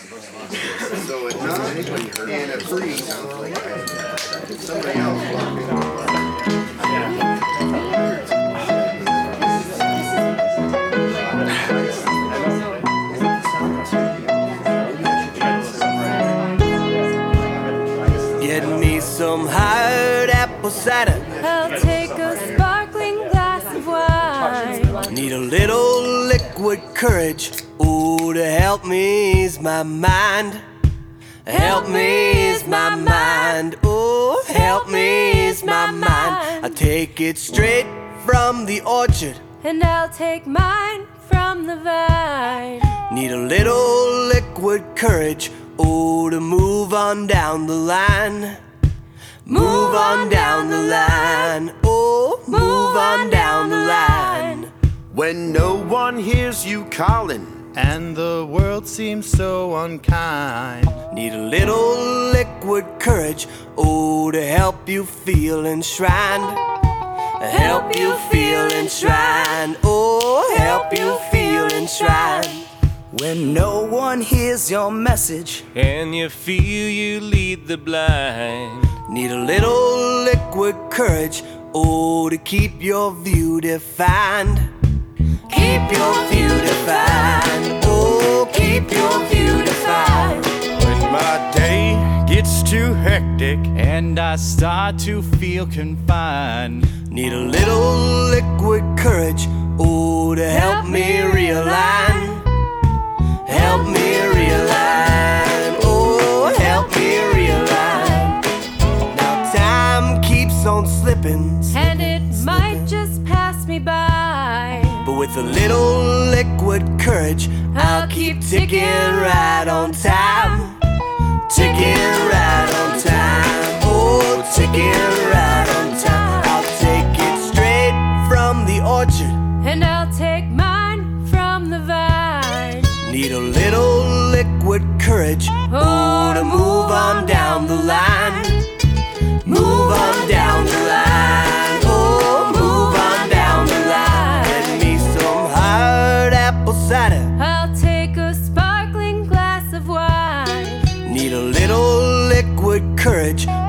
So a none and a 3 sounds like somebody else walked Get me some hard apple cider. I'll take a sparkling glass of wine. Need a little liquid courage, ooh, to help me ease my mind. Help me ease my mind, ooh, help me ease my mind. I take it straight from the orchard, and I'll take mine from the vine. Need a little liquid courage, ooh, to move on down the line. Move on down the line, oh, move on down the line. When no one hears you calling and the world seems so unkind, need a little liquid courage, oh, to help you feel enshrined. Help you feel enshrined, oh, help you feel enshrined. When no one hears your message and you feel you lead the blind, need a little liquid courage, oh, to keep your view defined. Keep your view defined, oh, keep your view defined. when my day gets too hectic and I start to feel confined, need a little liquid courage, oh, to help me realign. Help me realign, oh, help me realign. Now time keeps on slipping, And it might just pass me by, but with a little liquid courage, I'll keep ticking right on time. Ticking right on time, oh, ticking right on time. I'll take it straight from the orchard, and I'll take mine from the vine. need a little liquid courage, oh, to move on down the line. Move on down the line, oh, move on down the line. Get me some hard apple cider. I'll take a sparkling glass of wine. Need a little liquid courage,